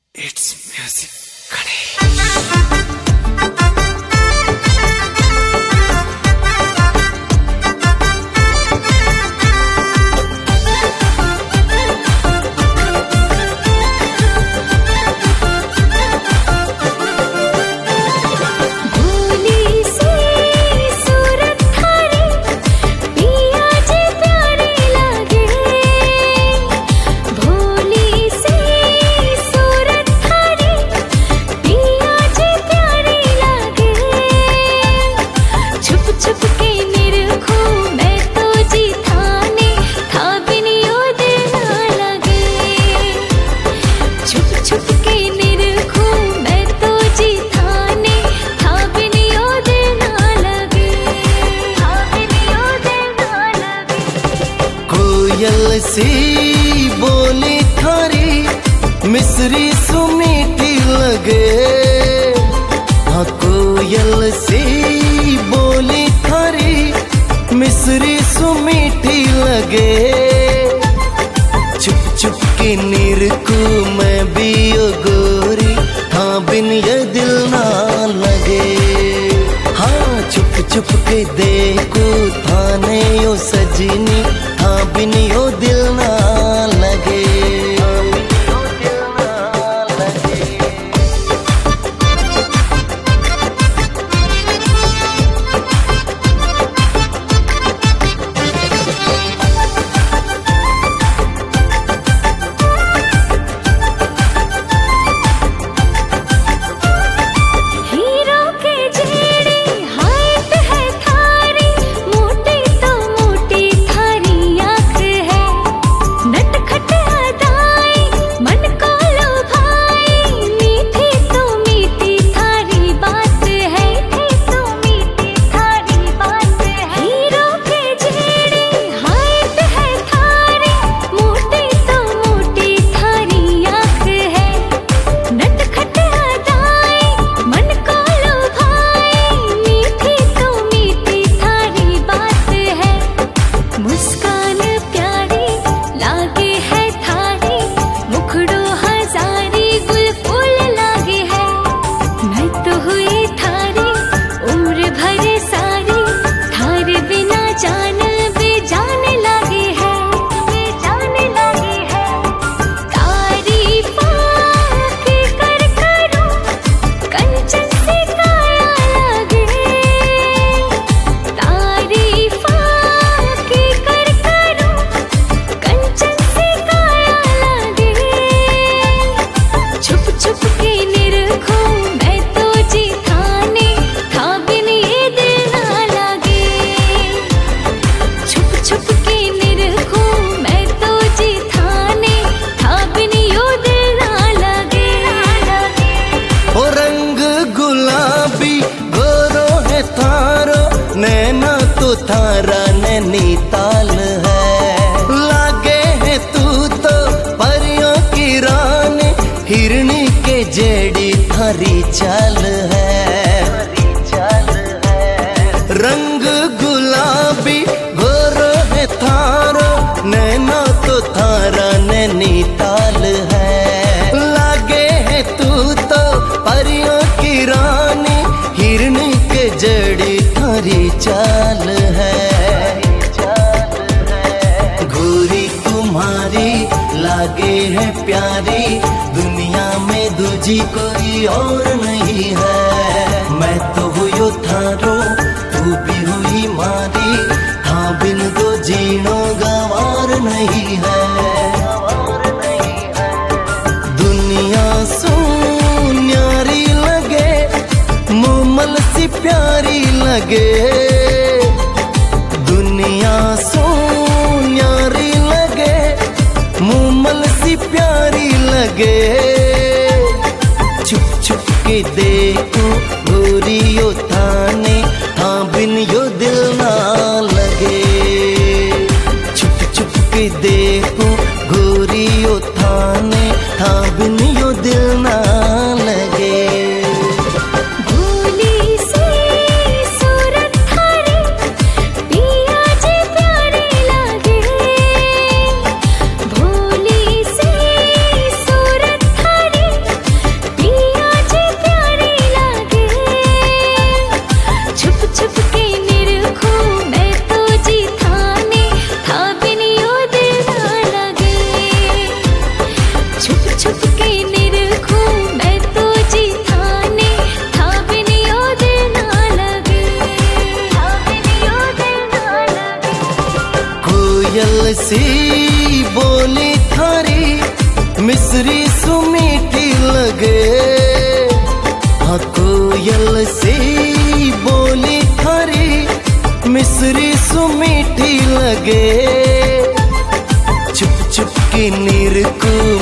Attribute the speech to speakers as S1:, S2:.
S1: It's music. Ganesh.
S2: कोयल सी बोली थारी मिसरी सुमीठी लगे। हाँ कोयल सी बोली थारी मिसरी सुमीठी लगे। छुप छुप के निरखूं मैं भी ओ गोरी, हाँ बिन ये दिल ना लगे। हाँ छुप छुप के देखो थाने ओ सजनी, हाँ बिन यो दिल ना लगे। नैना तो थारा नैनीताल है, लागे है तू तो परियों की रानी, हिरनी के जेड़ी थारी चाल है। रंग गुलाबी गोरो है थारो, नैना तो थारा नैनीताल है, लागे है तू तो परियों की रानी, हिरनी के जड़ी थारी चाल है। गोरी तुम्हारी लागे है प्यारी, दुनिया में दूजी कोई और नहीं है। मैं तो हुई थारो तू भी हुई मारी, हाँ बिन दो जीनो गवार नहीं है। दुनिया सुन्यारी लगे, मोमल सी प्यारी लगे। दुनिया सोन्यारी लगे, मोमल सी प्यारी लगे। छुप छुप के देखो गोरियो थाने, हाँ बिन यो दिल ना लगे। छुप छुप के देखो गोरियो थाने, हाँ बिन यो दिल ना लगे। सी बोली थारी मिसरी सुमीठी लगे। हाँ कोयल सी बोली थारी मिसरी सुमीठी लगे। छुप छुप की नीर को